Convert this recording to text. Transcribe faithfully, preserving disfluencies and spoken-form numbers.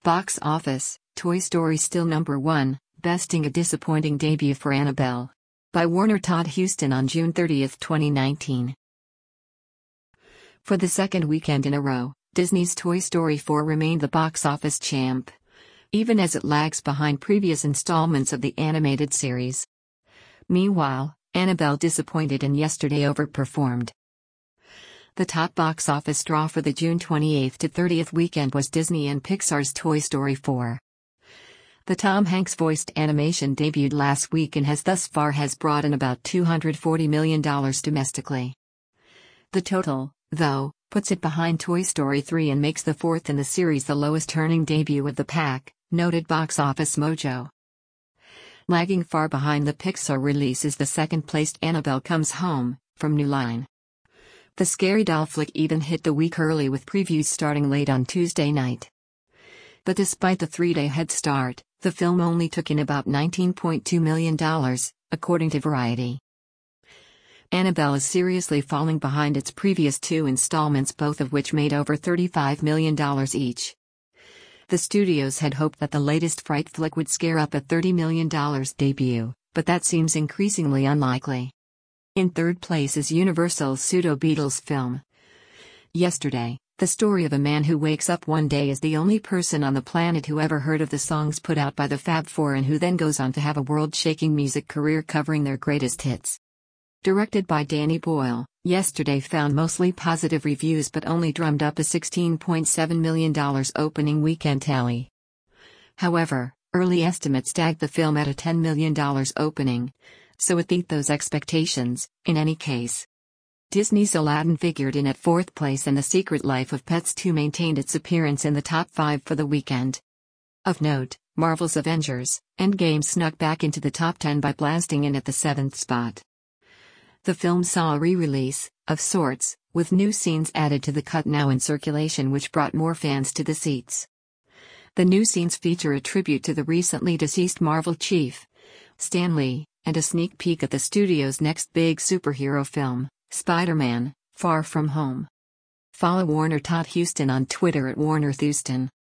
Box office, Toy Story still number one, besting a disappointing debut for Annabelle. By Warner Todd Huston on June thirtieth, twenty nineteen. For the second weekend in a row, Disney's Toy Story four remained the box office champ, even as it lags behind previous installments of the animated series. Meanwhile, Annabelle disappointed and yesterday overperformed. The top box office draw for the June twenty-eighth to thirtieth weekend was Disney and Pixar's Toy Story four. The Tom Hanks-voiced animation debuted last week and has thus far has brought in about two hundred forty million dollars domestically. The total, though, puts it behind Toy Story three and makes the fourth in the series the lowest-earning debut of the pack, noted Box Office Mojo. Lagging far behind the Pixar release is the second-placed Annabelle Comes Home, from New Line. The scary doll flick even hit the week early with previews starting late on Tuesday night. But despite the three-day head start, the film only took in about nineteen point two million dollars, according to Variety. Annabelle is seriously falling behind its previous two installments, both of which made over thirty-five million dollars each. The studios had hoped that the latest fright flick would scare up a thirty million dollars debut, but that seems increasingly unlikely. In third place is Universal's Pseudo-Beatles film. Yesterday, the story of a man who wakes up one day as the only person on the planet who ever heard of the songs put out by the Fab Four and who then goes on to have a world-shaking music career covering their greatest hits. Directed by Danny Boyle, Yesterday found mostly positive reviews but only drummed up a sixteen point seven million dollars opening weekend tally. However, early estimates tagged the film at a ten million dollars opening, so it beat those expectations, in any case. Disney's Aladdin figured in at fourth place and The Secret Life of Pets two maintained its appearance in the top five for the weekend. Of note, Marvel's Avengers: Endgame snuck back into the top ten by blasting in at the seventh spot. The film saw a re-release, of sorts, with new scenes added to the cut now in circulation which brought more fans to the seats. The new scenes feature a tribute to the recently deceased Marvel chief, Stan Lee, and a sneak peek at the studio's next big superhero film, Spider-Man: Far From Home. Follow Warner Todd Huston on Twitter at Warner Thuston.